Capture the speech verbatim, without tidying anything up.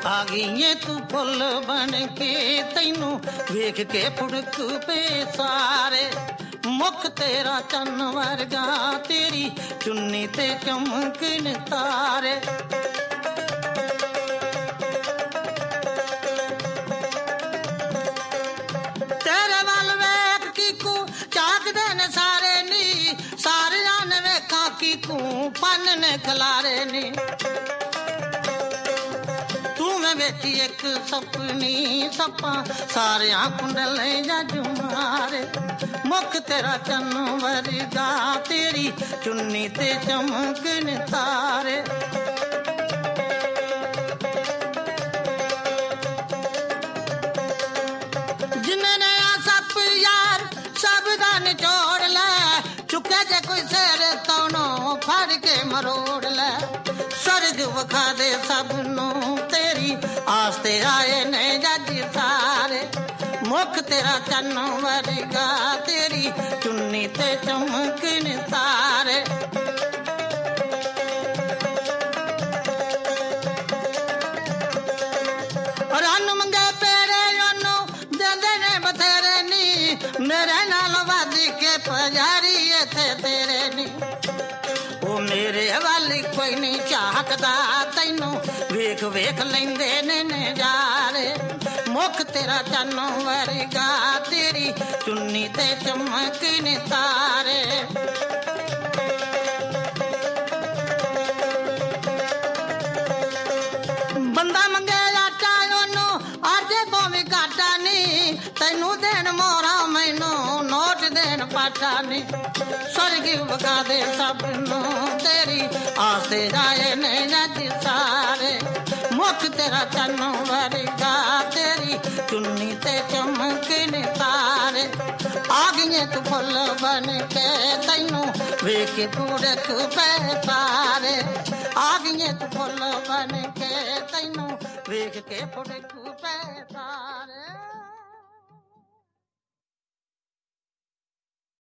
आ गई तू फुल बन के तैनू वेख के फुड़क पे सारे मुख तेरा चन्न वर्गा तेरी चुन्नी ते चमकन तारे तेरे वाल वेख की को चाक देन सारे नी सारे जान वेखा की को पन ने खलारे नी बेटी एक सपनी सपा सारे कुंडल जज मारे मुख तेरा चन्न वर्गा तेरी चुन्नी ते चमकन तारे जिन्ने सप यार सब दा निचोड़ ले चुके जे कोई सिर तौनो फड़ के मरोड़ ले स्वर्ग वखा दे सबनों तेरी आस्ते आए ने जज सारे मुख तेरा चन्न वर्गा तेरी चुन्नी ते चमकन तारे रन मंगे पेरे ओनू देंदे ने बथेरे नी मेरे नाल वध के पुजारी इत्थे तेरे नी ओ मेरे वाली कोई नहीं चाहकदा तैनू वेख वेख लेंदे ने नजारे मुख तेरा चन्न वर्गा तेरी चुन्नी ते चमकन तारे बंदा मंगे आटा ओनू अजे तो भी घाटा नहीं तैनू देन मोरा मैनू नोट देन पाटा नहीं स्वर्ग वखा दे सबनों तेरी आस्ते जाए ने जज सारे मुख तेरा चन्न वर्गा तेरी चुन्नी ते चमकन तारे आ गई तू फुल बन के तैनू वेख के फुड़क पे सारे आ गई तू फुल बन के तैनू वेख के फुड़क पे सारे